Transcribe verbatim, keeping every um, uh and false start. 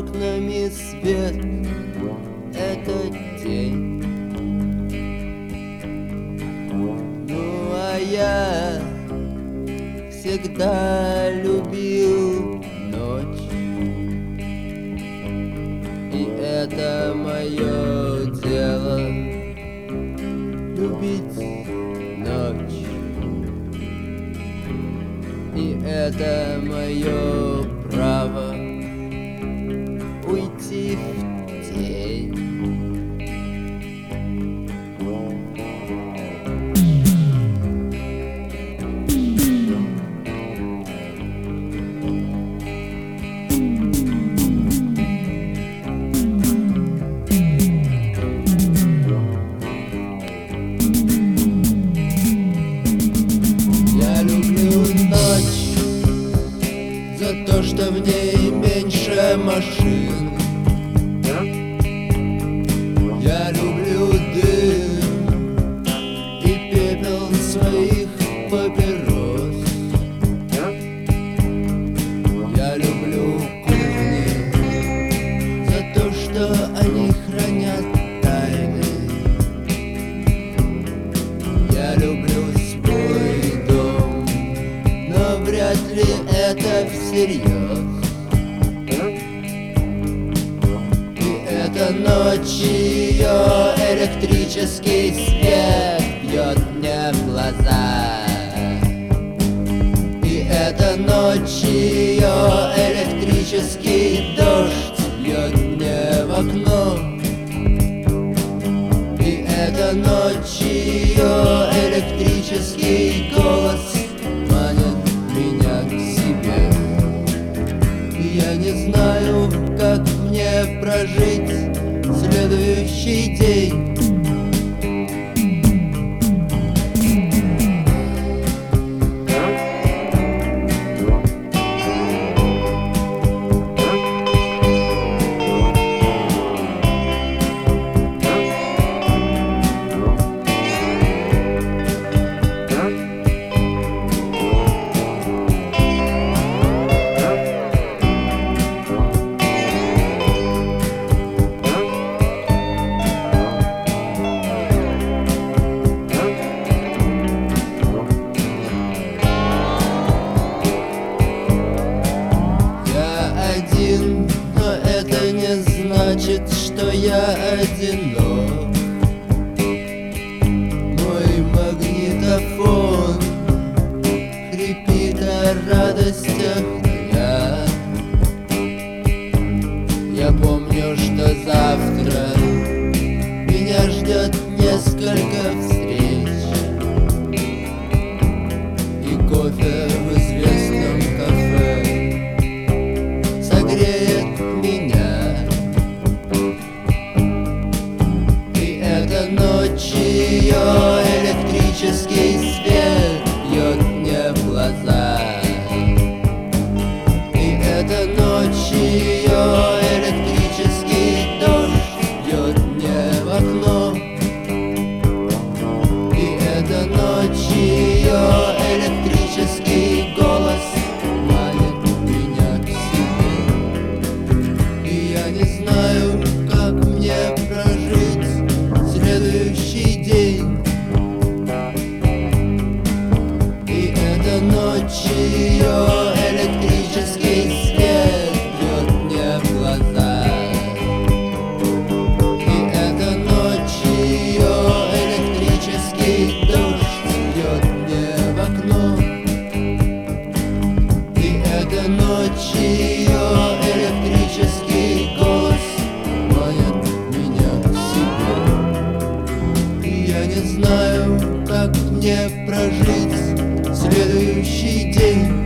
окнами свет — это день. Ну а я всегда любил ночь, и это мое дело — любить ночь. И это мое право уйти в тень. Я люблю ночь за то, что в ней меньше машин. Я люблю дым и пепел своих папирос. Я люблю кухни за то, что они хранят тайны. Я люблю свой дом, но вряд ли это всерьез. И эта ночь, ее электрический свет бьет мне в глаза. И эта ночь, ее электрический дождь бьет мне в окно. И эта ночь, ее электрический голос манит меня к себе. И я не знаю, как мне прожить следующий день. Но это не значит, что я одинок. Мой магнитофон хрипит о радостях дня. Я помню, что завтра меня ждет несколько встреч и кофе в известном кафе согреет меня. И эта ночь, ее электрический свет бьет мне в глаза. И эта ночь, ее электрический дождь бьет мне в окно. И эта ночь, ее электрический голос манит меня к себе. И я не знаю, как мне прожить следующий день. И эта ночь, ее электрический свет бьет мне в глаза. И эта ночь, ее электрический дождь бьет мне в окно. И эта ночь, ее электрический голос манит меня к себе. И я не знаю, как мне прожить следующий день.